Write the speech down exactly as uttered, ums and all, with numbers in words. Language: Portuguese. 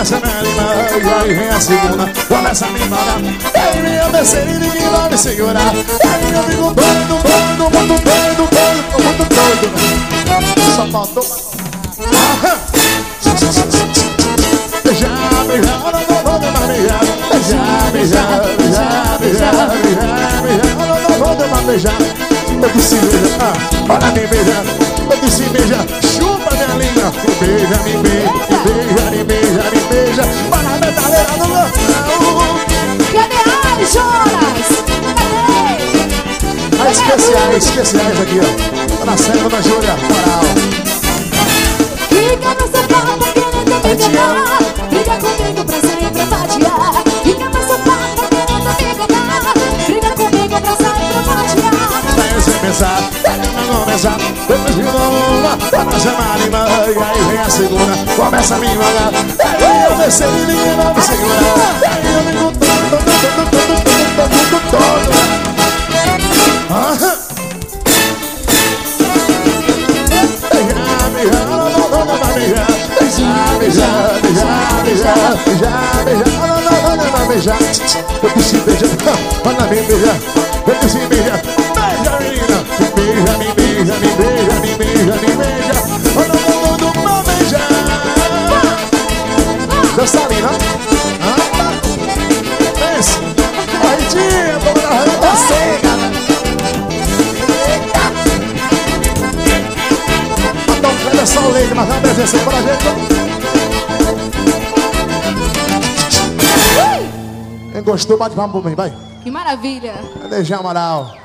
começa a me animar. E aí vem a segunda, começa a me mandar. E aí vem a terceira e ninguém vai me segurar. E aí eu fico doido, doido, muito doido, doido, muito doido. Só faltou beijar, beijar, não vou mais beijar. Beijar, beijar, beijar, beijar, beijar, beijar, não vou mais beijar. Eu disse beija, ah, olha me beija. Eu disse beija, chupa minha língua. Me beija, me beija, me beija, me beija, me beija. Para a metaleira do meu. Cadê as choras? Cadê? Ah, especiais, especiais aqui, ó. Tá nascendo na Júlia, moral. Fica no sofá, querendo me enganar. Briga comigo pra sair pra fatiar. Fica no sofá, querendo me enganar. Briga comigo pra sair pra fatiar. Vai sem pensar, vai começar. Depois de uma, começa a me animar. E aí vem a segunda, começa a me mandar. E aí eu desci e ninguém vai me segurar. E aí eu me todo, todo, todo, todo, todo, todo, todo. Aham. Beijar, beijar, não vou mais beijar. Beijar, beijar, beijar, beijar, beijar, beijar, não vou mais beijar. Eu disse beijar, olha me beijar. Eu disse beijar, beija menina. Me beija, me beija, me beija, me beija, me beija. Olha todo mundo pra beijar. Dançarina. Pense, corridinha, vamos na rua da cena. Então, cadê só o leite, mas não deve ser pra gente. Quem gostou, bate palma por mim, vai. Que maravilha. Cadê Jean Amaral?